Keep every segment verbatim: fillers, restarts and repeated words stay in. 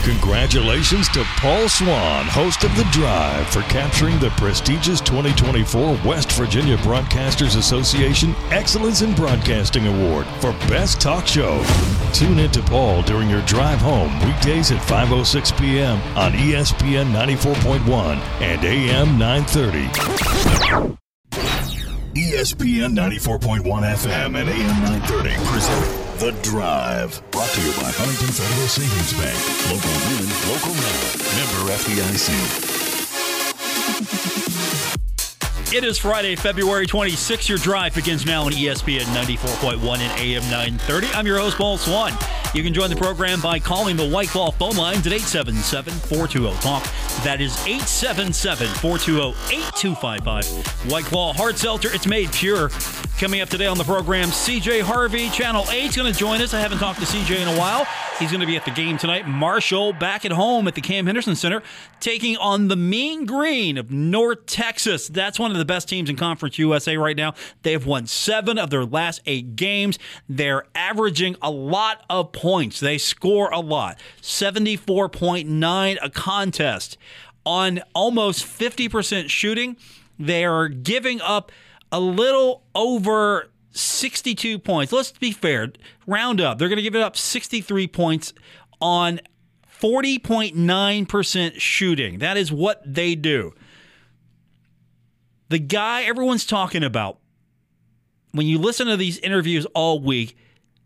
Congratulations to Paul Swan, host of The Drive, for capturing the prestigious twenty twenty-four West Virginia Broadcasters Association Excellence in Broadcasting Award for Best Talk Show. Tune in to Paul during your drive home weekdays at five oh six p.m. on E S P N ninety-four point one and A M nine thirty. E S P N ninety-four point one F M and A M nine thirty present The Drive. Brought to you by Huntington Federal Savings Bank. Local women, local now. Member F D I C. It is Friday, February twenty-sixth. Your drive begins now on E S P N ninety-four point one and A M nine thirty. I'm your host, Paul Swan. You can join the program by calling the White Claw phone lines at eight seven seven, four two zero, talk. That is eight seven seven, four two zero, eight two five five. White Claw Hard Seltzer, it's made pure. Coming up today on the program, C J Harvey, Channel eight, is going to join us. I haven't talked to C J in a while. He's going to be at the game tonight. Marshall back at home at the Cam Henderson Center, taking on the Mean Green of North Texas. That's one of the best teams in Conference U S A right now. They've won seven of their last eight games. They're averaging a lot of points. They score a lot. seventy-four point nine a contest on almost fifty percent shooting. They are giving up a little over sixty-two points. Let's be fair. Round up. They're going to give it up sixty-three points on forty point nine percent shooting. That is what they do. The guy everyone's talking about, when you listen to these interviews all week,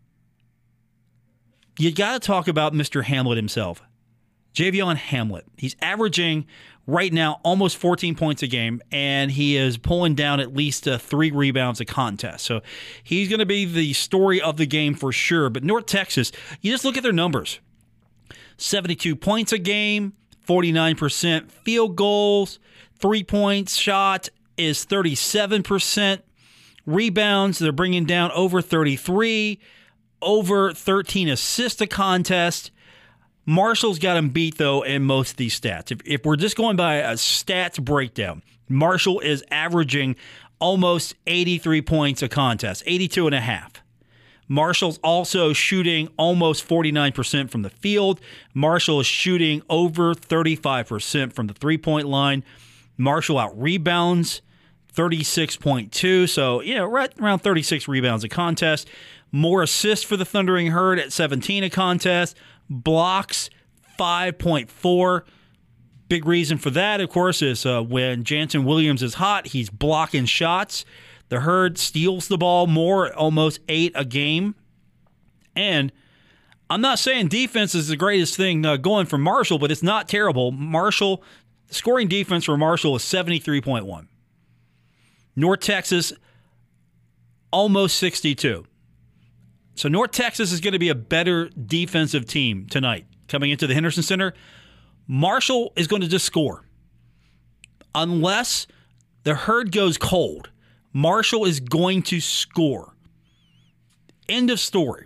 you got to talk about Mister Hamlet himself, Javion Hamlet. He's averaging right now almost fourteen points a game, and he is pulling down at least uh, three rebounds a contest. So he's going to be the story of the game for sure. But North Texas, you just look at their numbers. seventy-two points a game, forty-nine percent field goals, three points shot is thirty-seven percent. Rebounds, they're bringing down over thirty-three, over thirteen assists a contest. Marshall's got him beat, though, in most of these stats. If, if we're just going by a stats breakdown, Marshall is averaging almost eighty-three points a contest, eighty-two and a half. Marshall's also shooting almost forty-nine percent from the field. Marshall is shooting over thirty-five percent from the three-point line. Marshall out rebounds thirty-six point two, so, you know, right around thirty-six rebounds a contest. More assists for the Thundering Herd at seventeen a contest. Blocks, five point four. Big reason for that, of course, is uh, when Jansen Williams is hot, he's blocking shots. The Herd steals the ball more, almost eight a game. And I'm not saying defense is the greatest thing uh, going for Marshall, but it's not terrible. Marshall, scoring defense for Marshall is seventy-three point one. North Texas, almost sixty-two. So North Texas is going to be a better defensive team tonight. Coming into the Henderson Center, Marshall is going to just score. Unless the Herd goes cold, Marshall is going to score. End of story.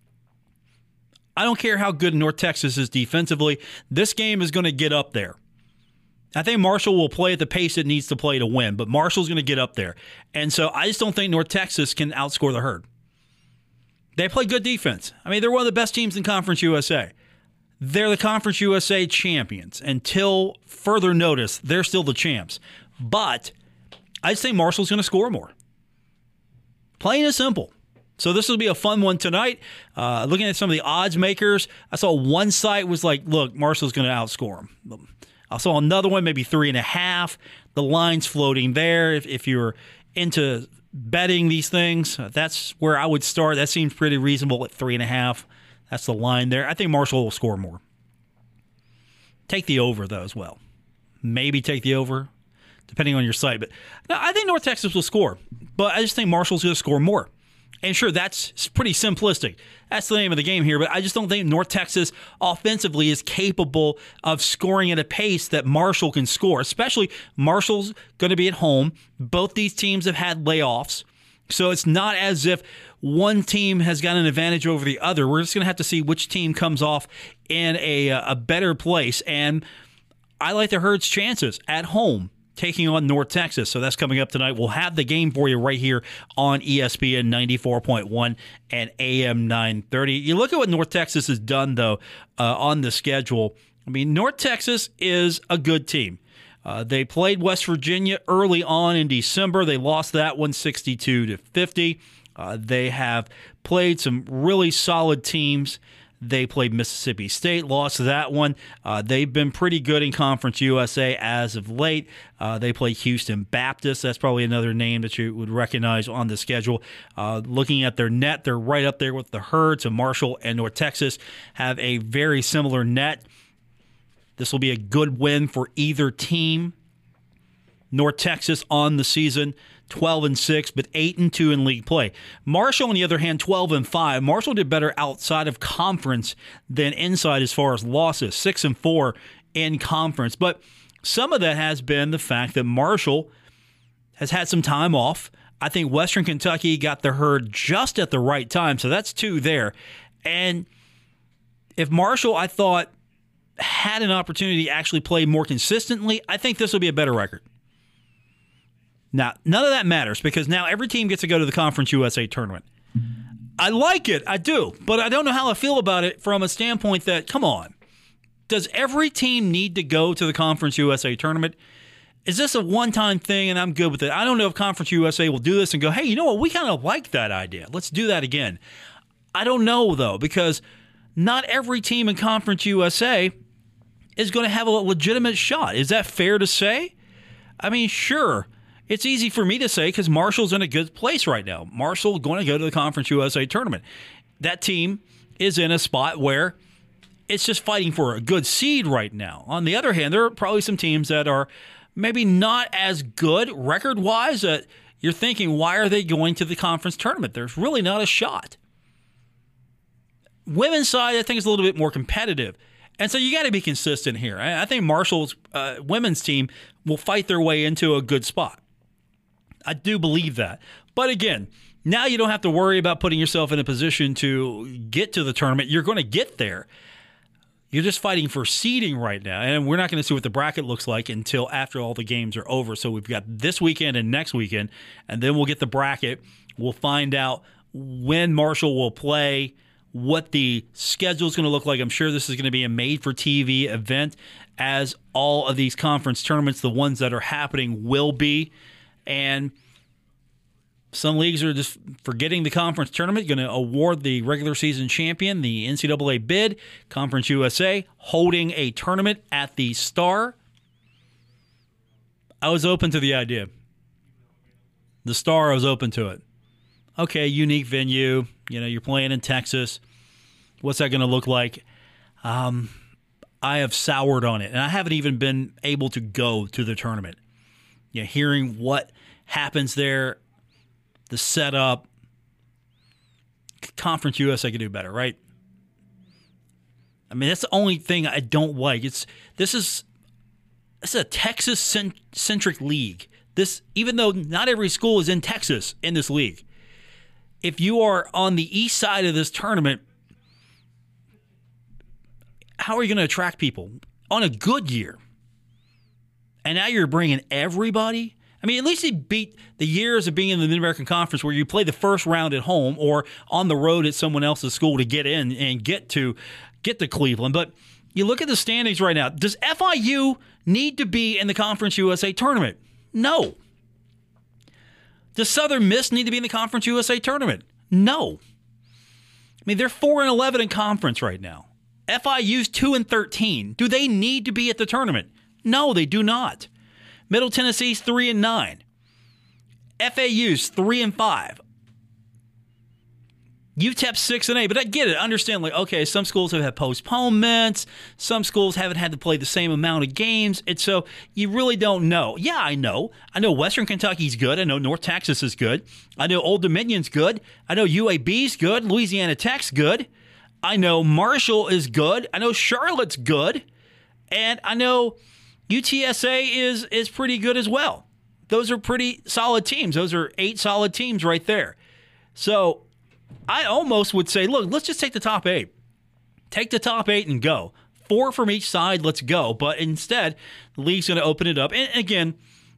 I don't care how good North Texas is defensively. This game is going to get up there. I think Marshall will play at the pace it needs to play to win, but Marshall's going to get up there. And so I just don't think North Texas can outscore the Herd. They play good defense. I mean, they're one of the best teams in Conference U S A. They're the Conference U S A champions. Until further notice, they're still the champs. But I just think Marshall's going to score more. Plain and simple. So this will be a fun one tonight. Uh, looking at some of the odds makers, I saw one site was like, look, Marshall's going to outscore them. I saw another one, maybe three and a half. The line's floating there. If, if you're into betting these things, that's where I would start. That seems pretty reasonable at three and a half. That's the line there. I think Marshall will score more. Take the over, though, as well. Maybe take the over, depending on your site. But no, I think North Texas will score. But I just think Marshall's going to score more. And sure, that's pretty simplistic. That's the name of the game here. But I just don't think North Texas offensively is capable of scoring at a pace that Marshall can score. Especially Marshall's going to be at home. Both these teams have had layoffs. So it's not as if one team has got an advantage over the other. We're just going to have to see which team comes off in a, a better place. And I like the Herd's chances at home taking on North Texas. So that's coming up tonight. We'll have the game for you right here on E S P N ninety-four point one and A M nine thirty. You look at what North Texas has done, though, uh, on the schedule. I mean, North Texas is a good team. Uh, they played West Virginia early on in December. They lost that one sixty-two to fifty. Uh, they have played some really solid teams. They played Mississippi State, lost that one. Uh, they've been pretty good in Conference U S A as of late. Uh, they play Houston Baptist. That's probably another name that you would recognize on the schedule. Uh, looking at their net, they're right up there with the Herd. So Marshall and North Texas have a very similar net. This will be a good win for either team. North Texas on the season, twelve and six, but eight and two in league play. Marshall, on the other hand, twelve and five. Marshall did better outside of conference than inside as far as losses, six and four in conference. But some of that has been the fact that Marshall has had some time off. I think Western Kentucky got the Herd just at the right time, so that's two there. And if Marshall, I thought, had an opportunity to actually play more consistently, I think this will be a better record. Now, none of that matters because now every team gets to go to the Conference U S A tournament. I like it, I do, but I don't know how I feel about it from a standpoint that, come on, does every team need to go to the Conference U S A tournament? Is this a one-time thing and I'm good with it? I don't know if Conference U S A will do this and go, hey, you know what, we kind of like that idea. Let's do that again. I don't know, though, because not every team in Conference U S A is going to have a legitimate shot. Is that fair to say? I mean, sure. It's easy for me to say because Marshall's in a good place right now. Marshall going to go to the Conference U S A tournament. That team is in a spot where it's just fighting for a good seed right now. On the other hand, there are probably some teams that are maybe not as good record-wise that you're thinking, why are they going to the conference tournament? There's really not a shot. Women's side, I think, is a little bit more competitive. And so you got to be consistent here. I think Marshall's uh, women's team will fight their way into a good spot. I do believe that. But again, now you don't have to worry about putting yourself in a position to get to the tournament. You're going to get there. You're just fighting for seeding right now. And we're not going to see what the bracket looks like until after all the games are over. So we've got this weekend and next weekend, and then we'll get the bracket. We'll find out when Marshall will play, what the schedule is going to look like. I'm sure this is going to be a made-for-T V event, as all of these conference tournaments, the ones that are happening, will be. And some leagues are just forgetting the conference tournament, going to award the regular season champion, the N C double A bid, Conference U S A, holding a tournament at the Star. I was open to the idea. The Star, I was open to it. Okay, unique venue. You know, you're playing in Texas. What's that going to look like? Um, I have soured on it, and I haven't even been able to go to the tournament. You know, hearing what happens there, the setup, Conference U S A could do better, right? I mean, that's the only thing I don't like. It's this is this is a Texas-centric league. This, even though not every school is in Texas in this league, if you are on the east side of this tournament, how are you going to attract people on a good year? And now you're bringing everybody. I mean, at least he beat the years of being in the Mid-American Conference where you play the first round at home or on the road at someone else's school to get in and get to get to Cleveland. But you look at the standings right now. Does F I U need to be in the Conference U S A tournament? No. Does Southern Miss need to be in the Conference U S A tournament? No. I mean, they're four and eleven in conference right now. F I U's two and thirteen. Do they need to be at the tournament? No, they do not. Middle Tennessee's three and nine. F A U's three and five. U T E P's six and eight. But I get it. I understand, like, okay, some schools have had postponements. Some schools haven't had to play the same amount of games. And so you really don't know. Yeah, I know. I know Western Kentucky's good. I know North Texas is good. I know Old Dominion's good. I know U A B's good. Louisiana Tech's good. I know Marshall is good. I know Charlotte's good. And I know U T S A is is pretty good as well. Those are pretty solid teams. Those are eight solid teams right there. So I almost would say, look, let's just take the top eight. Take the top eight and go. Four from each side, let's go. But instead, the league's going to open it up. And again,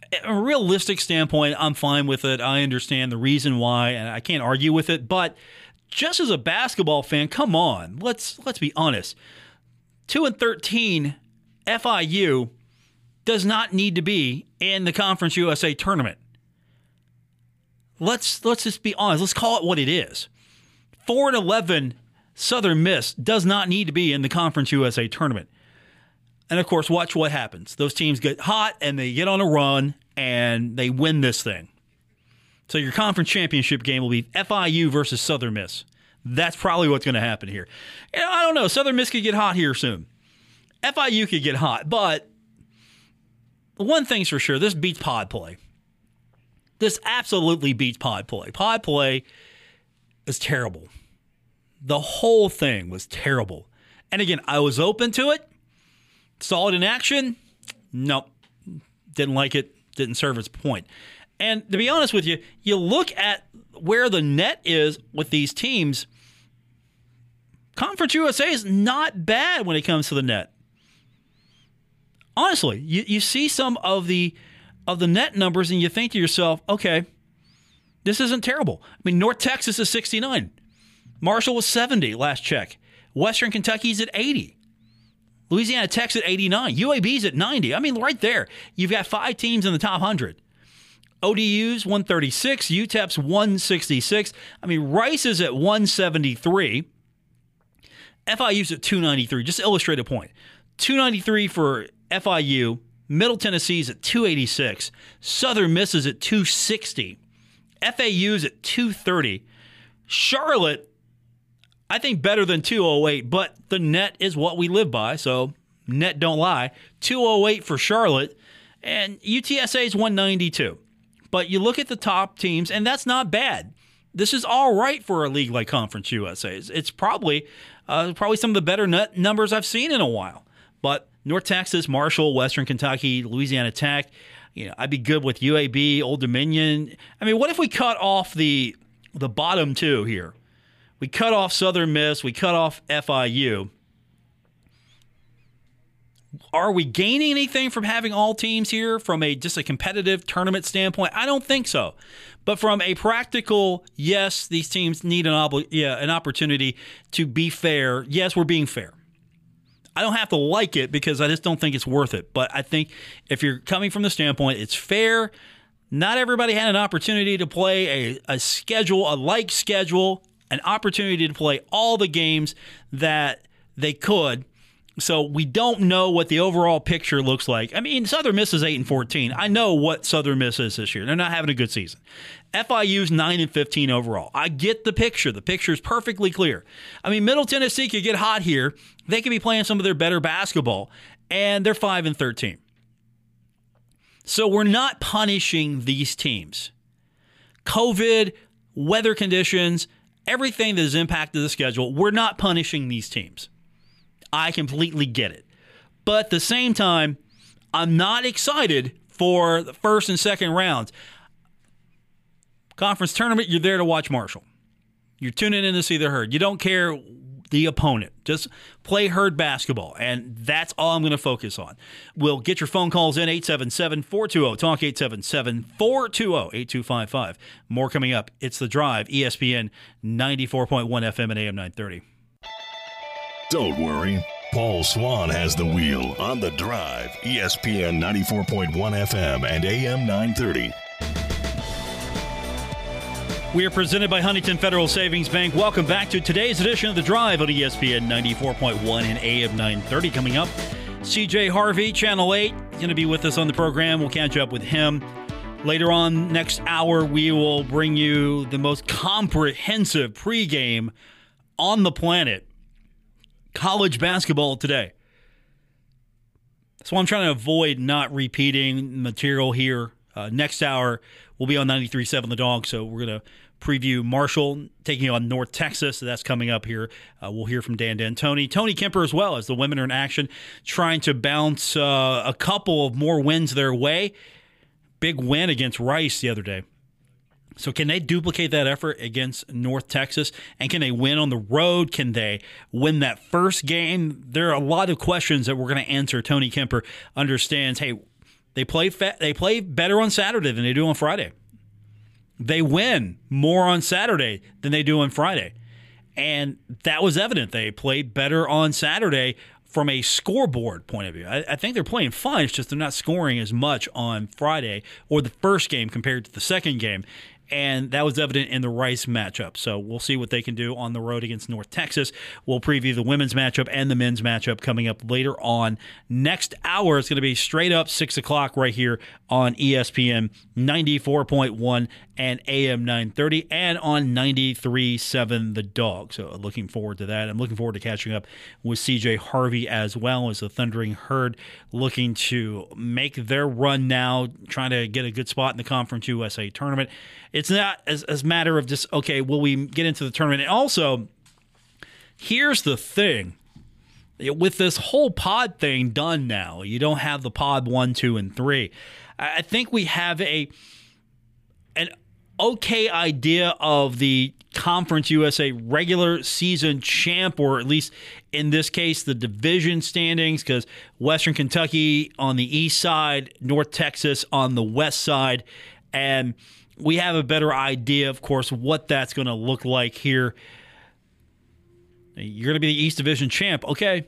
a realistic standpoint, I'm fine with it. I understand the reason why, and I can't argue with it. But just as a basketball fan, come on, let's let's be honest. Two and thirteen, F I U does not need to be in the Conference U S A tournament. Let's let's just be honest. Let's call it what it is. Four and eleven, Southern Miss does not need to be in the Conference U S A tournament. And, of course, watch what happens. Those teams get hot, and they get on a run, and they win this thing. So your conference championship game will be F I U versus Southern Miss. That's probably what's going to happen here. You know, I don't know. Southern Miss could get hot here soon. F I U could get hot. But one thing's for sure, this beats pod play. This absolutely beats pod play. Pod play is terrible. The whole thing was terrible. And, again, I was open to it. Saw it in action? Nope. Didn't like it. Didn't serve its point. And to be honest with you, you look at where the net is with these teams, Conference U S A is not bad when it comes to the net. Honestly, you, you see some of the of the net numbers and you think to yourself, okay, this isn't terrible. I mean, North Texas is sixty-nine. Marshall was seventy last check. Western Kentucky's at eighty. Louisiana Tech's at eighty-nine. U A B's at ninety. I mean, right there, you've got five teams in the top one hundred. O D U's one thirty-six. U T E P's one sixty-six. I mean, Rice is at one seventy-three. F I U's at two ninety-three. Just to illustrate a point. two ninety-three for F I U. Middle Tennessee's at two eighty-six. Southern Miss is at two sixty. F A U's at two thirty. Charlotte, I think better than two oh eight, but the net is what we live by, so net don't lie. two oh eight for Charlotte, and U T S A is one ninety-two. But you look at the top teams, and that's not bad. This is all right for a league like Conference U S A. It's, it's probably uh, probably some of the better net numbers I've seen in a while. But North Texas, Marshall, Western Kentucky, Louisiana Tech, you know, I'd be good with U A B, Old Dominion. I mean, what if we cut off the the bottom two here? We cut off Southern Miss. We cut off F I U. Are we gaining anything from having all teams here from a just a competitive tournament standpoint? I don't think so. But from a practical, yes, these teams need an obli- yeah, an opportunity to be fair. Yes, we're being fair. I don't have to like it because I just don't think it's worth it. But I think if you're coming from the standpoint, it's fair. Not everybody had an opportunity to play a, a schedule, a like schedule, an opportunity to play all the games that they could. So we don't know what the overall picture looks like. I mean, Southern Miss is eight and fourteen. I know what Southern Miss is this year. They're not having a good season. F I U's nine and fifteen overall. I get the picture. The picture is perfectly clear. I mean, Middle Tennessee could get hot here. They could be playing some of their better basketball, and they're five and thirteen. So we're not punishing these teams. COVID, weather conditions, everything that has impacted the schedule, we're not punishing these teams. I completely get it. But at the same time, I'm not excited for the first and second rounds. Conference tournament, you're there to watch Marshall. You're tuning in to see the Herd. You don't care the opponent. Just play Herd basketball, and that's all I'm going to focus on. We'll get your phone calls in, eight seven seven, four two zero, talk, eight seven seven, four two zero, eight two five five. More coming up. It's The Drive, E S P N ninety-four point one F M and A M nine thirty. Don't worry. Paul Swan has the wheel on The Drive, E S P N ninety-four point one F M and A M nine thirty. We are presented by Huntington Federal Savings Bank. Welcome back to today's edition of The Drive on E S P N ninety-four point one and A M nine thirty. Coming up, C J Harvey, Channel eight, going to be with us on the program. We'll catch up with him. Later on next hour, we will bring you the most comprehensive pregame on the planet. College basketball today. So I'm trying to avoid not repeating material here. Uh, next hour, we'll be on ninety-three point seven The Dog, so we're going to preview Marshall taking on North Texas. So that's coming up here. Uh, we'll hear from Dan D'Antoni. Tony Kemper as well, as the women are in action, trying to bounce uh, a couple of more wins their way. Big win against Rice the other day. So can they duplicate that effort against North Texas? And can they win on the road? Can they win that first game? There are a lot of questions that we're going to answer. Tony Kemper understands, hey, They play fa- they play better on Saturday than they do on Friday. They win more on Saturday than they do on Friday. And that was evident. They played better on Saturday from a scoreboard point of view. I, I think they're playing fine. It's just they're not scoring as much on Friday or the first game compared to the second game. And that was evident in the Rice matchup. So we'll see what they can do on the road against North Texas. We'll preview the women's matchup and the men's matchup coming up later on. Next hour, it's going to be straight up six o'clock right here on E S P N ninety-four point one and A M nine thirty and on ninety-three point seven The Dog. So looking forward to that. I'm looking forward to catching up with C J Harvey as well as the Thundering Herd looking to make their run now, trying to get a good spot in the Conference U S A tournament. It's not as a matter of just, okay, will we get into the tournament? And also, here's the thing. With this whole pod thing done now, you don't have the pod one, two, and three. I think we have a an okay idea of the Conference U S A regular season champ, or at least in this case, the division standings, because Western Kentucky on the east side, North Texas on the west side, and we have a better idea, of course, what that's going to look like here. You're going to be the East Division champ. Okay.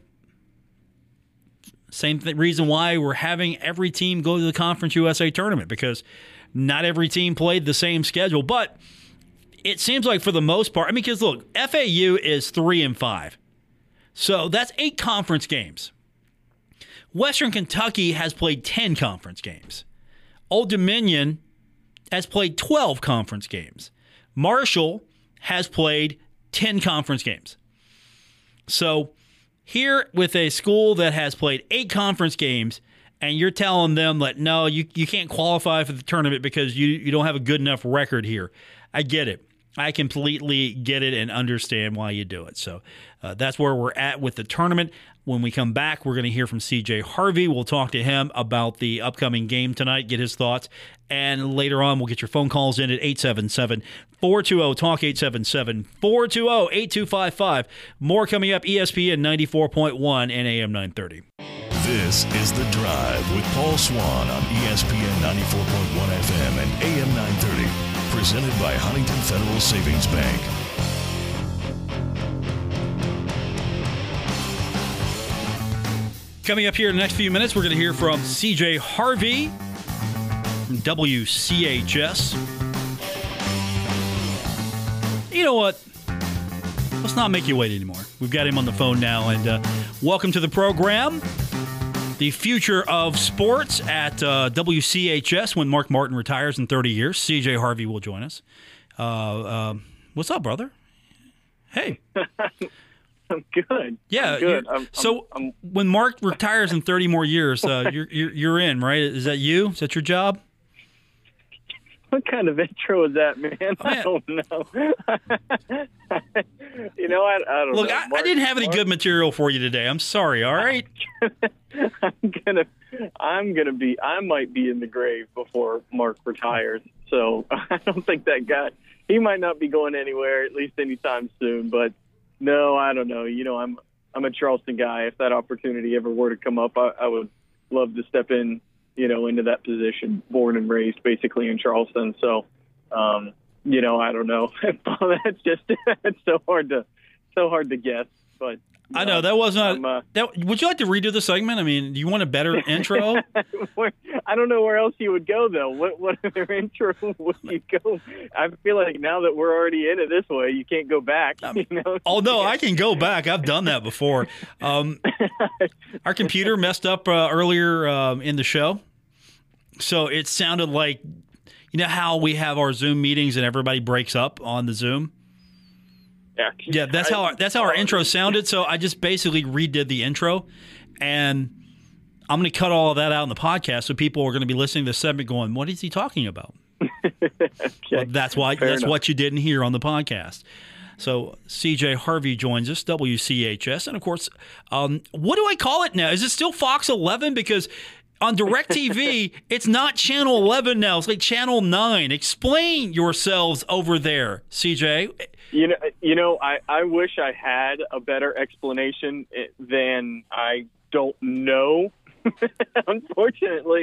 Same th- reason why we're having every team go to the Conference U S A tournament, because not every team played the same schedule. But it seems like for the most part, I mean, because look, F A U is three and five. So that's eight conference games. Western Kentucky has played ten conference games. Old Dominion has played twelve conference games. Marshall has played ten conference games. So here with a school that has played eight conference games, and you're telling them that, no, you, you can't qualify for the tournament because you, you don't have a good enough record here. I get it. I completely get it and understand why you do it. So uh, that's where we're at with the tournament. When we come back, we're going to hear from C J Harvey. We'll talk to him about the upcoming game tonight, get his thoughts. And later on, we'll get your phone calls in at eight seven seven, four two zero, talk, eight seven seven, four two zero, eight two five five. More coming up, E S P N ninety-four point one and A M nine thirty. This is The Drive with Paul Swann on E S P N ninety-four point one F M and A M nine thirty. Presented by Huntington Federal Savings Bank. Coming up here in the next few minutes, we're going to hear from C J Harvey from W C H S. You know what? Let's not make you wait anymore. We've got him on the phone now, and uh, welcome to the program. The future of sports at uh, W C H S when Mark Martin retires in thirty years. C J Harvey will join us. Uh, uh, what's up, brother? Hey. I'm good. Yeah. I'm good. I'm, so I'm, I'm, when Mark retires in thirty more years, uh, you're, you're you're in, right? Is that you? Is that your job? What kind of intro is that, man? Oh, I don't know. you know, I, I don't Look, know. I, Mark, I didn't have any Mark, good material for you today. I'm sorry. All right. I'm gonna, I'm gonna be, I might be in the grave before Mark retires. So I don't think that guy. He might not be going anywhere, at least anytime soon. But no, I don't know. You know, I'm, I'm a Charleston guy. If that opportunity ever were to come up, I, I would love to step in. You know, into that position, born and raised basically in Charleston. So, um, you know, I don't know. That's just it's so hard to so hard to guess. But I know, know that was not. Uh, that, would you like to redo the segment? I mean, do you want a better intro? where, I don't know where else you would go though. What what other intro would you go? I feel like now that we're already in it this way, you can't go back. You know? Oh no, I can go back. I've done that before. Um, our computer messed up uh, earlier um, in the show, so it sounded like, you know how we have our Zoom meetings and everybody breaks up on the Zoom. Yeah, yeah, that's how our, that's how our intro sounded. So I just basically redid the intro, and I'm going to cut all of that out in the podcast, so people are going to be listening to the segment going, "What is he talking about?" okay. Well, that's why. Fair that's enough. what you didn't hear on the podcast. So C J Harvey joins us, W C H S, and of course, um, what do I call it now? Is it still Fox eleven? Because on DirecTV, it's not Channel eleven now. It's like Channel nine. Explain yourselves over there, C J. You know, you know, I, I wish I had a better explanation than I don't know. Unfortunately,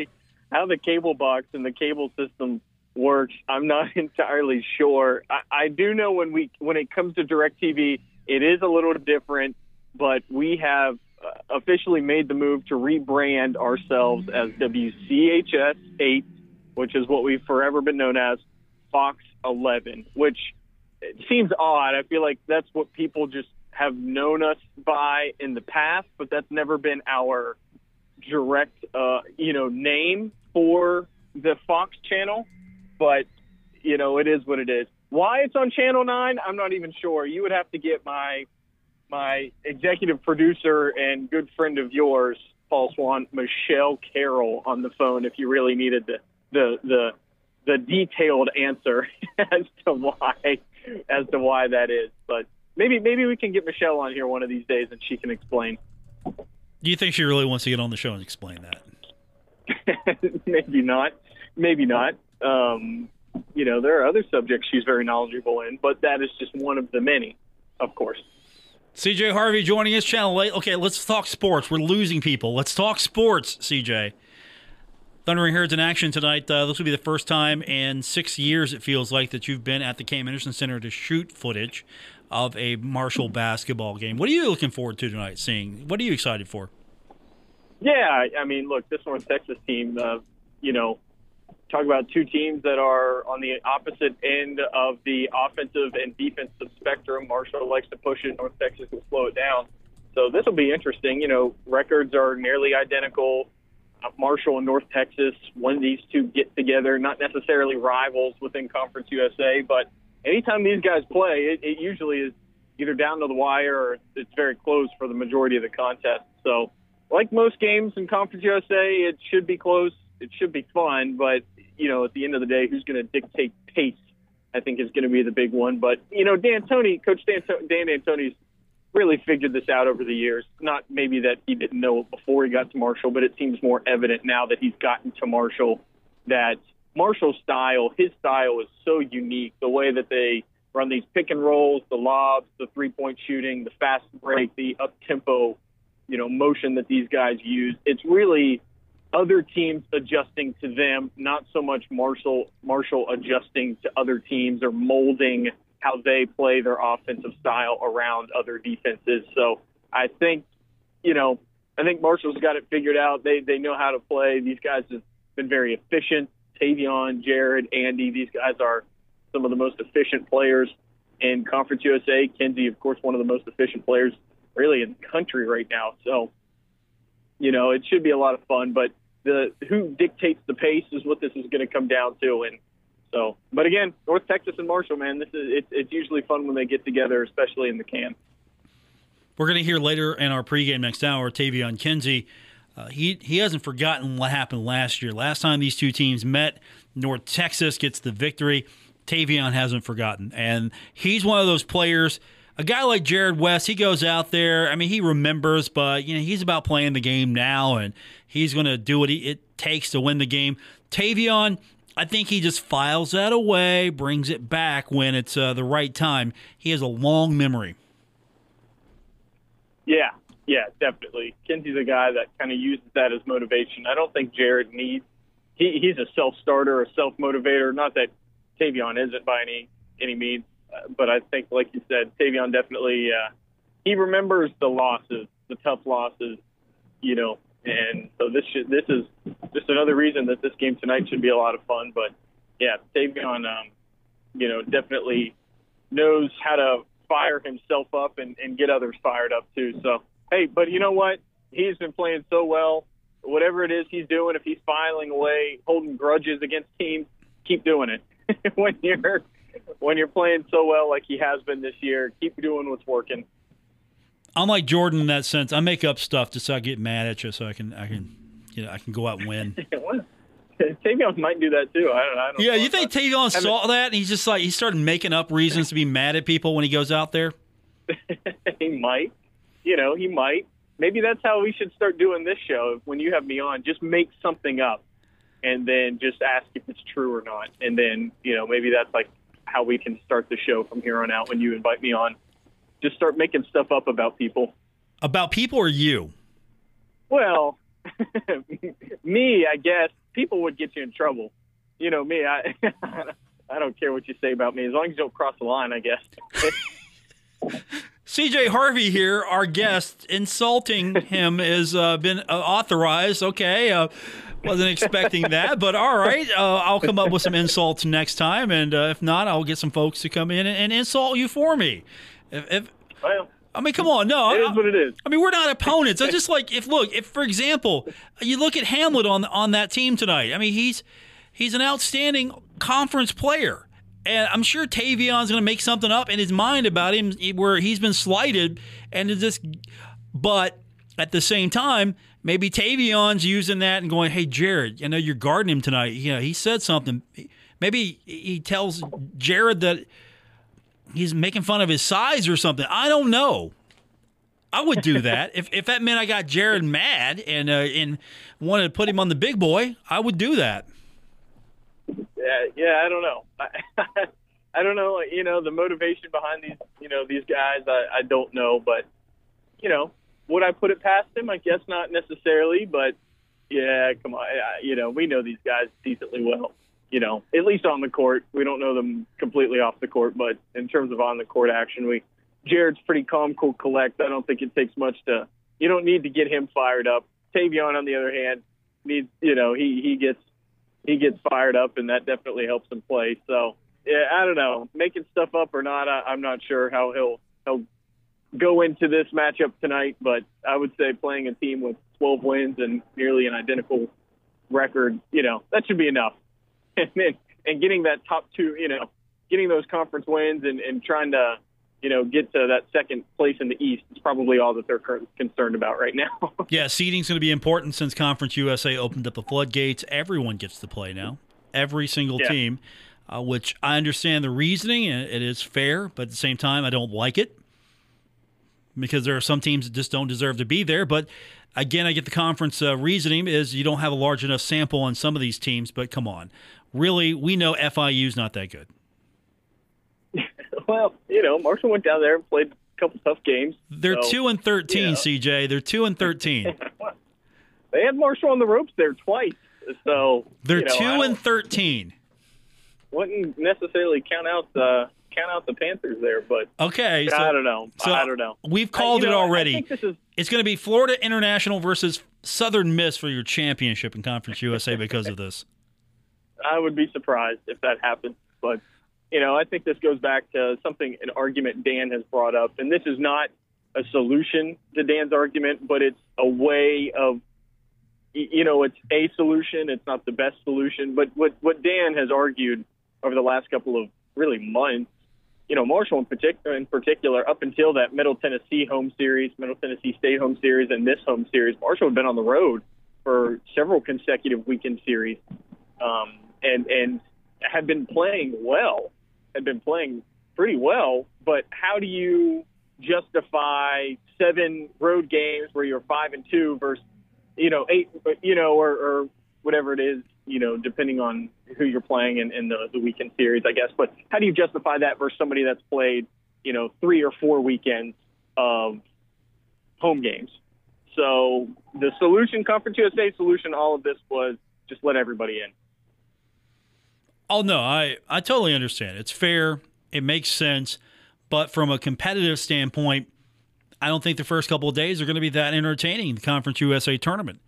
how the cable box and the cable system works, I'm not entirely sure. I, I do know when we when it comes to DirecTV, it is a little different, but we have uh, officially made the move to rebrand ourselves as W C H S eight, which is what we've forever been known as, Fox eleven, which seems odd. I feel like that's what people just have known us by in the past, but that's never been our direct, uh, you know, name for the Fox channel. But, you know, it is what it is. Why it's on Channel nine, I'm not even sure. You would have to get my my executive producer and good friend of yours, Paul Swan, Michelle Carroll, on the phone if you really needed the the the, the detailed answer as to why as to why that is. But maybe maybe we can get Michelle on here one of these days and she can explain. Do you think she really wants to get on the show and explain that? Maybe not. Maybe not. Um, you know, there are other subjects she's very knowledgeable in, but that is just one of the many, of course. C J Harvey joining us, Channel eight. Okay, let's talk sports. We're losing people. Let's talk sports, C J. Thundering Herds in action tonight. Uh, this will be the first time in six years, it feels like, that you've been at the Cam Henderson Center to shoot footage of a Marshall basketball game. What are you looking forward to tonight seeing? What are you excited for? Yeah, I mean, look, this North Texas team, uh, you know, talk about two teams that are on the opposite end of the offensive and defensive spectrum. Marshall likes to push it. North Texas will slow it down. So this will be interesting. You know, records are nearly identical. Uh, Marshall and North Texas, when these two get together, not necessarily rivals within Conference U S A, but anytime these guys play, it, it usually is either down to the wire or it's very close for the majority of the contest. So like most games in Conference U S A, it should be close. It should be fun, but, you know, at the end of the day, who's going to dictate pace, I think, is going to be the big one. But, you know, D'Antoni, Coach Dan, Dan D'Antoni's really figured this out over the years. Not maybe that he didn't know it before he got to Marshall, but it seems more evident now that he's gotten to Marshall that Marshall's style, his style is so unique. The way that they run these pick and rolls, the lobs, the three-point shooting, the fast break, the up-tempo, you know, motion that these guys use. It's really other teams adjusting to them, not so much Marshall Marshall adjusting to other teams or molding how they play their offensive style around other defenses. So I think, you know, I think Marshall's got it figured out. They they know how to play. These guys have been very efficient. Tavion, Jared, Andy, these guys are some of the most efficient players in Conference U S A. Kenzie, of course, one of the most efficient players really in the country right now. So, you know, it should be a lot of fun, but the who dictates the pace is what this is going to come down to. And so, but again, North Texas and Marshall, man, this is it's, it's usually fun when they get together, especially in the can. We're going to hear later in our pregame next hour, Tavion Kinsey. Uh, he he hasn't forgotten what happened last year. Last time these two teams met, North Texas gets the victory. Tavion hasn't forgotten, and he's one of those players. A guy like Jared West, he goes out there. I mean, he remembers, but you know he's about playing the game now, and he's going to do what he, it takes to win the game. Tavion, I think he just files that away, brings it back when it's uh, the right time. He has a long memory. Yeah, yeah, definitely. Kenzie's a guy that kind of uses that as motivation. I don't think Jared needs. He, he's a self-starter, a self-motivator. Not that Tavion isn't by any any means. Uh, but I think, like you said, Tavion definitely, uh, he remembers the losses, the tough losses, you know, and so this should, this is just another reason that this game tonight should be a lot of fun. But, yeah, Tavion, um, you know, definitely knows how to fire himself up and, and get others fired up, too. So, hey, but you know what? He's been playing so well. Whatever it is he's doing, if he's filing away, holding grudges against teams, keep doing it. when you're when you're playing so well like he has been this year, keep doing what's working. I'm like Jordan in that sense. I make up stuff just so I get mad at you, so I can I can you know I can go out and win. Tavion might do that too. I don't. I don't yeah, know. you think Tavion saw that and he's just like he started making up reasons to be mad at people when he goes out there? He might. You know, he might. Maybe that's how we should start doing this show. When you have me on, just make something up and then just ask if it's true or not. And then, you know, maybe that's like how we can start the show from here on out when you invite me on. Just start making stuff up about people. About people or you? Well, me, I guess. people would get you in trouble. You know me, I I don't care what you say about me as long as you don't cross the line, I guess. C J Harvey here, our guest, insulting him has uh, been uh, authorized. Okay, uh, wasn't expecting that, but all right. Uh, I'll come up with some insults next time, and uh, if not, I'll get some folks to come in and, and insult you for me. If, if Well, I mean, come on, no. it is I, what it is. I mean, we're not opponents. I just like if look, if for example, you look at Hamlet on on that team tonight. I mean, he's he's an outstanding conference player. And I'm sure Tavion's going to make something up in his mind about him where he's been slighted. And it's just, but at the same time, maybe Tavion's using that and going, hey, Jared, I know you're guarding him tonight. You know, he said something. Maybe he tells Jared that he's making fun of his size or something. I don't know. I would do that. if if that meant I got Jared mad and, uh, and wanted to put him on the big boy, I would do that. Yeah, yeah, I don't know. I, I don't know. You know, the motivation behind these, you know, these guys, I, I don't know. But, you know, would I put it past him? I guess not necessarily. But, yeah, come on. I, you know, we know these guys decently well, you know, at least on the court. We don't know them completely off the court. But in terms of on the court action, we Jared's pretty calm, cool, collect. I don't think it takes much to – you don't need to get him fired up. Tavion, on the other hand, needs, you know, he, he gets – he gets fired up, and that definitely helps him play. So, yeah, I don't know. Making stuff up or not, I, I'm not sure how he'll he'll go into this matchup tonight. But I would say playing a team with twelve wins and nearly an identical record, you know, that should be enough. And then and getting that top two, you know, getting those conference wins and, and trying to, you know, get to that second place in the East is probably all that they're concerned about right now. Yeah, seeding's going to be important since Conference U S A opened up the floodgates. Everyone gets to play now, every single yeah. team, uh, which I understand the reasoning, and it is fair, but at the same time, I don't like it because there are some teams that just don't deserve to be there. But again, I get the conference uh, reasoning is you don't have a large enough sample on some of these teams, but come on. Really, we know F I U's not that good. Well, you know, Marshall went down there and played a couple tough games. They're so, two and thirteen, yeah. C J. They're two and thirteen. They had Marshall on the ropes there twice, so they're you know, two and thirteen. Wouldn't necessarily count out the count out the Panthers there, but okay, so, I don't know. So I don't know. We've called I, it know, already. I think this is, it's going to be Florida International versus Southern Miss for your championship in Conference U S A because of this. I would be surprised if that happened, but. You know, I think this goes back to something, an argument Dan has brought up, and this is not a solution to Dan's argument, but it's a way of, you know, it's a solution. It's not the best solution, but what, what Dan has argued over the last couple of really months, you know, Marshall in particular, in particular, up until that Middle Tennessee home series, Middle Tennessee State home series, and this home series, Marshall had been on the road for several consecutive weekend series, um, and and had been playing well. had been playing pretty well, but how do you justify seven road games where you're five and two versus, you know, eight, you know, or, or whatever it is, you know, depending on who you're playing in, in the, the weekend series, I guess. But how do you justify that versus somebody that's played, you know, three or four weekends of home games? So the solution, Conference U S A solution, all of this was just let everybody in. Oh, no, I, I totally understand. It's fair. It makes sense. But from a competitive standpoint, I don't think the first couple of days are going to be that entertaining, the Conference U S A tournament.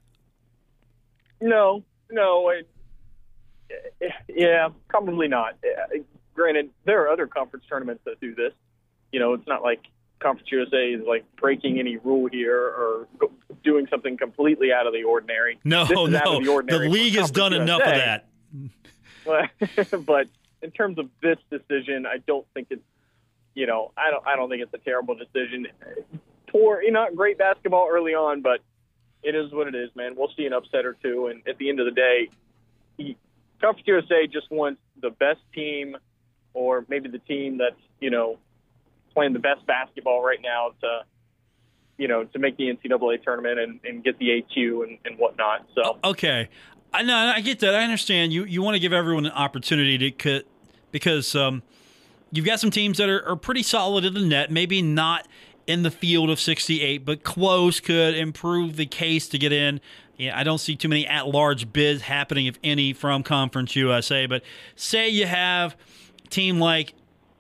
No, no. It, yeah, probably not. Granted, there are other conference tournaments that do this. You know, it's not like Conference U S A is like breaking any rule here or doing something completely out of the ordinary. No, no. The, ordinary the league has done enough of that. But in terms of this decision, I don't think it's, you know, I don't, I don't think it's a terrible decision. Poor, you know, not great basketball early on, but it is what it is, man. We'll see an upset or two, and at the end of the day, he, Conference U S A just wants the best team, or maybe the team that's, you know, playing the best basketball right now to, you know, to make the N C double A tournament and, and get the A Q and, and whatnot. So okay. I know, I get that. I understand. You you want to give everyone an opportunity to cut because um, you've got some teams that are, are pretty solid in the net, maybe not in the field of sixty-eight, but close, could improve the case to get in. Yeah, I don't see too many at-large bids happening, if any, from Conference U S A. But say you have a team like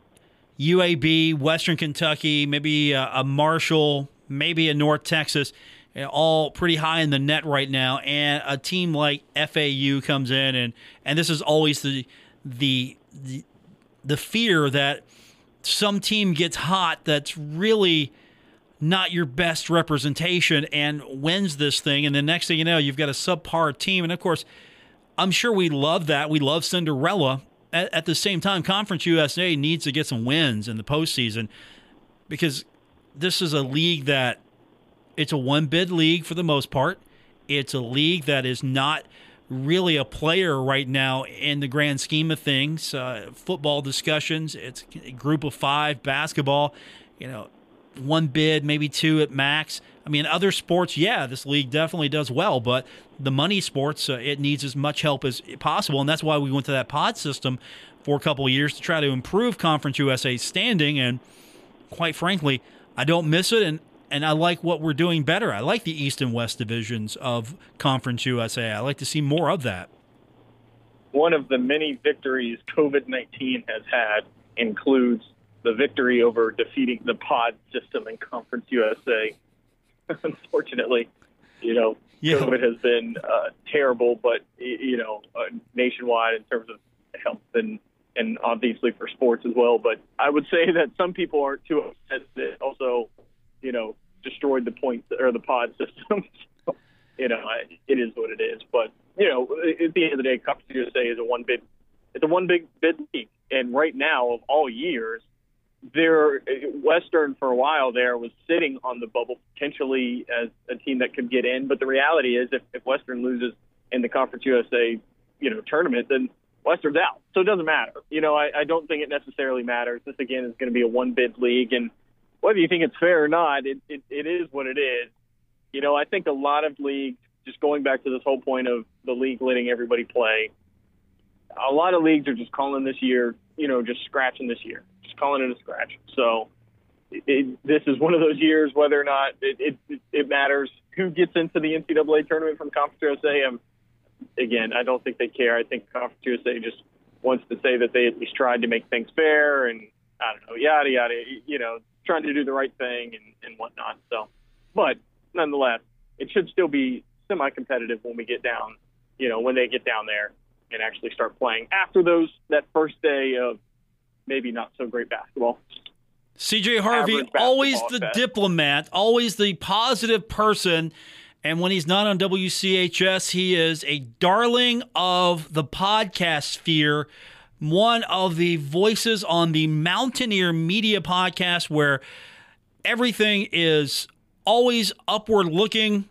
U A B, Western Kentucky, maybe a, a Marshall, maybe a North Texas, you know, all pretty high in the net right now, and a team like F A U comes in, and and this is always the the the, the fear that some team gets hot that's really not your best representation and wins this thing, and the next thing you know, you've got a subpar team. And of course, I'm sure we love that. We love Cinderella. At, at the same time, Conference U S A needs to get some wins in the postseason, because this is a league that it's a one-bid league for the most part. It's a league that is not really a player right now in the grand scheme of things. Uh, football discussions, it's a group of five. Basketball, you know, one bid, maybe two at max. I mean, other sports, yeah, this league definitely does well, but the money sports, uh, it needs as much help as possible, and that's why we went to that pod system for a couple of years to try to improve Conference U S A's standing, and quite frankly, I don't miss it, and, and I like what we're doing better. I like the East and West divisions of Conference U S A. I like to see more of that. One of the many victories COVID nineteen has had includes the victory over defeating the pod system in Conference U S A. Unfortunately, you know, yeah. COVID has been uh, terrible, but, you know, uh, nationwide in terms of health and, and obviously for sports as well. But I would say that some people aren't too upset that it also, you know, destroyed the point or the pod system. So, you know, it is what it is. But, you know, at the end of the day, Conference U S A is a one bid, it's a one big bid league. And right now, of all years, There, Western for a while there was sitting on the bubble potentially as a team that could get in. But the reality is, if, if Western loses in the Conference U S A, you know, tournament, then Western's out. So it doesn't matter. You know, I, I don't think it necessarily matters. This again is going to be a one bid league, and whether you think it's fair or not, it, it, it is what it is. You know, I think a lot of leagues, just going back to this whole point of the league letting everybody play, a lot of leagues are just calling this year, you know, just scratching this year. Calling it a scratch. So it, it, this is one of those years, whether or not it, it, it matters who gets into the N C double A tournament from Conference U S A. Um, again, I don't think they care. I think Conference U S A just wants to say that they at least tried to make things fair and, I don't know, yada, yada, you know, trying to do the right thing and, and whatnot. So, but nonetheless, it should still be semi-competitive when we get down, you know, when they get down there and actually start playing after those, that first day of maybe not so great basketball. C J Harvey, always the best. Diplomat, always the positive person. And when he's not on W C H S, he is a darling of the podcast sphere, one of the voices on the Mountaineer Media podcast, where everything is always upward looking.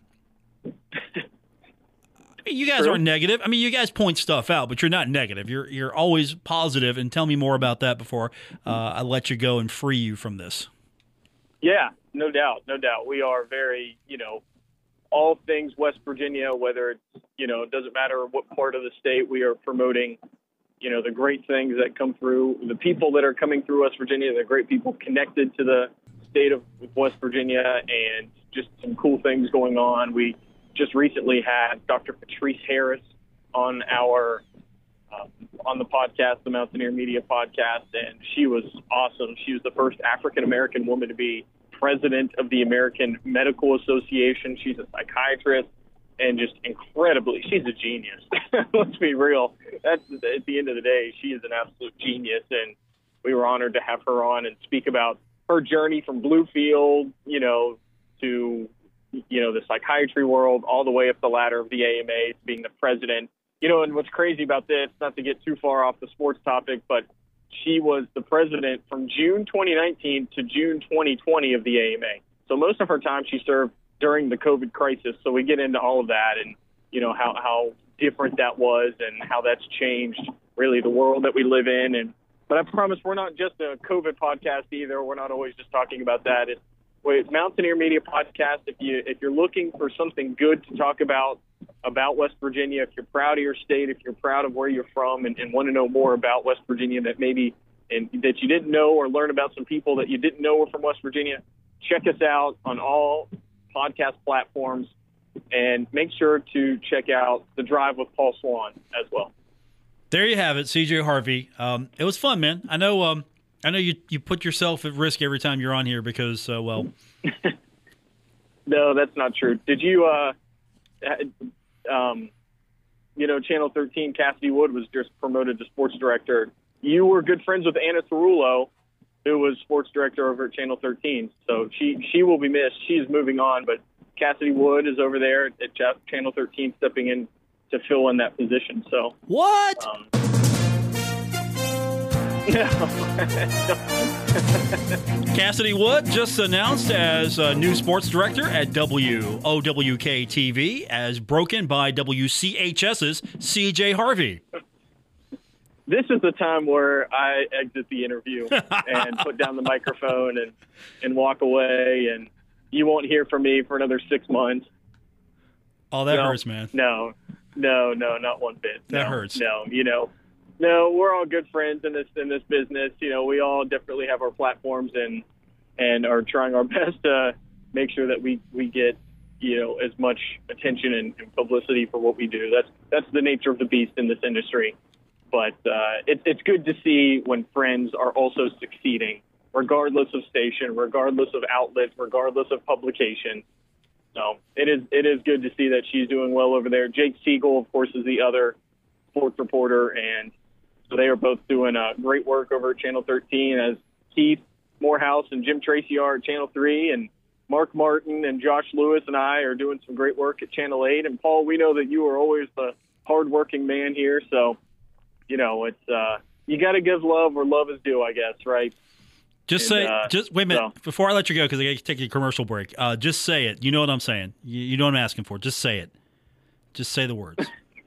You guys True. aren't negative. I mean, you guys point stuff out, but you're not negative. You're you're always positive. And tell me more about that before uh, I let you go and free you from this. Yeah, no doubt, no doubt. We are very, you know, all things West Virginia, whether it's, you know, it doesn't matter what part of the state, we are promoting, you know, the great things that come through, the people that are coming through West Virginia, the great people connected to the state of West Virginia, and just some cool things going on. We just recently had Doctor Patrice Harris on our um, on the podcast, the Mountaineer Media podcast, and she was awesome. She was the first African-American woman to be president of the American Medical Association. She's a psychiatrist and just incredibly, she's a genius. Let's be real. That's at the end of the day, she is an absolute genius, and we were honored to have her on and speak about her journey from Bluefield, you know, to you know, the psychiatry world, all the way up the ladder of the A M A to being the president. You know, and what's crazy about this, not to get too far off the sports topic, but she was the president from June twenty nineteen to June twenty twenty of the A M A. So most of her time she served during the COVID crisis. So we get into all of that and, you know, how, how different that was and how that's changed really the world that we live in. And but I promise we're not just a COVID podcast either. We're not always just talking about that. It's Wait, Mountaineer Media Podcast. If you if you're looking for something good to talk about about West Virginia, if you're proud of your state, if you're proud of where you're from, and, and want to know more about West Virginia that maybe and that you didn't know, or learn about some people that you didn't know were from West Virginia, check us out on all podcast platforms, and make sure to check out The Drive with Paul Swann as well. There you have it, C J Harvey. Um, it was fun, man. I know. Um, I know you you put yourself at risk every time you're on here because, uh, well. No, that's not true. Did you? Uh, um, you know, Channel thirteen, Cassidy Wood was just promoted to sports director. You were good friends with Anna Cerullo, who was sports director over at Channel thirteen. So she she will be missed. She's moving on, but Cassidy Wood is over there at Channel thirteen, stepping in to fill in that position. So what? Um, Cassidy Wood just announced as a new sports director at W O W K T V, as broken by W C H S's C J Harvey. This is the time where I exit the interview and put down the microphone and, and walk away, and you won't hear from me for another six months. Oh, that no, hurts, man. No, no, no, not one bit. That no, hurts. No, you know, no, we're all good friends in this in this business. You know, we all definitely have our platforms and and are trying our best to make sure that we, we get, you know, as much attention and, and publicity for what we do. That's that's the nature of the beast in this industry. But uh, it, it's good to see when friends are also succeeding, regardless of station, regardless of outlet, regardless of publication. So it is it is good to see that she's doing well over there. Jake Siegel, of course, is the other sports reporter, and so they are both doing uh, great work over at Channel thirteen, as Keith Morehouse and Jim Tracy are at Channel three, and Mark Martin and Josh Lewis and I are doing some great work at Channel eight. And, Paul, we know that you are always the hardworking man here, so, you know, it's uh, you got to give love where love is due, I guess, right? Just And, say, uh, just wait a minute so. before I let you go, because I got to take a commercial break. Uh, just say it. You know what I'm saying. You, you know what I'm asking for. Just say it. Just say the words.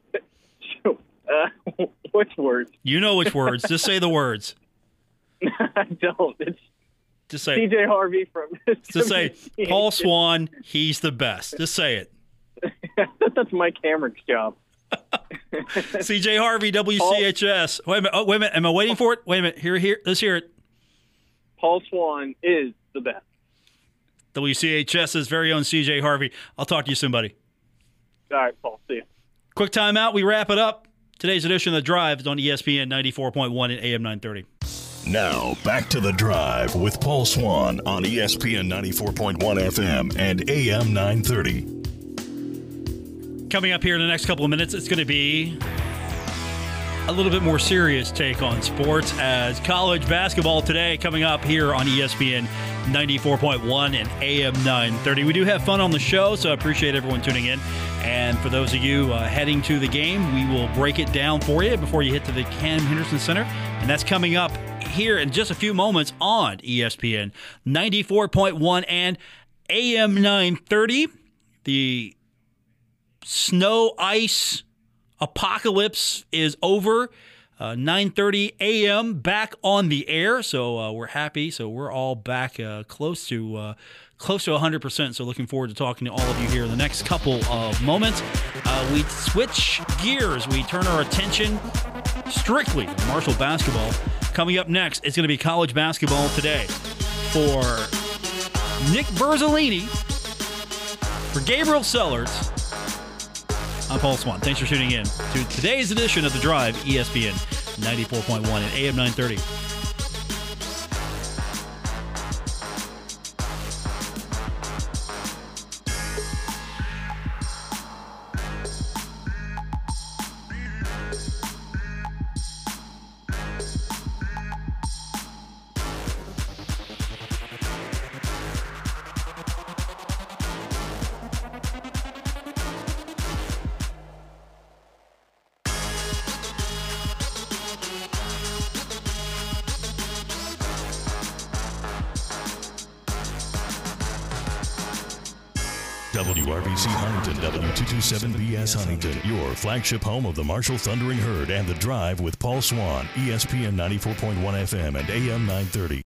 uh, which words? You know which words. Just say the words. I don't. It's Just say. C J Harvey from. Just say Paul Swann. He's the best. Just say it. That's Mike Hamrick's job. C J Harvey, W C H S. Wait a minute. Oh, wait a minute. Am I waiting for it? Wait a minute. Here, here. Let's hear it. Paul Swann is the best. W C H S's very own C J Harvey. I'll talk to you soon, buddy. All right, Paul. See you. Quick timeout. We wrap it up. Today's edition of The Drive is on E S P N ninety-four point one and A M nine thirty. Now, back to The Drive with Paul Swann on E S P N ninety-four point one F M and A M nine thirty. Coming up here in the next couple of minutes, it's going to be a little bit more serious take on sports, as college basketball today coming up here on E S P N ninety-four point one and A M nine thirty. We do have fun on the show, so I appreciate everyone tuning in. And for those of you uh, heading to the game, we will break it down for you before you hit to the Cam Henderson Center. And that's coming up here in just a few moments on E S P N ninety-four point one and A M nine thirty. The snow, ice apocalypse is over. Uh, nine thirty A M back on the air, so uh, we're happy. So we're all back uh, close to uh, close to one hundred percent. So looking forward to talking to all of you here in the next couple of moments. Uh, we switch gears. We turn our attention strictly to Marshall basketball. Coming up next, it's going to be college basketball today. For Nick Verzolini, for Gabriel Sellards, I'm Paul Swann. Thanks for tuning in to today's edition of The Drive, E S P N ninety-four point one and A M nine thirty. W R B C Huntington, W two twenty-seven B S Huntington, your flagship home of the Marshall Thundering Herd and The Drive with Paul Swann, E S P N ninety-four point one F M and A M nine thirty.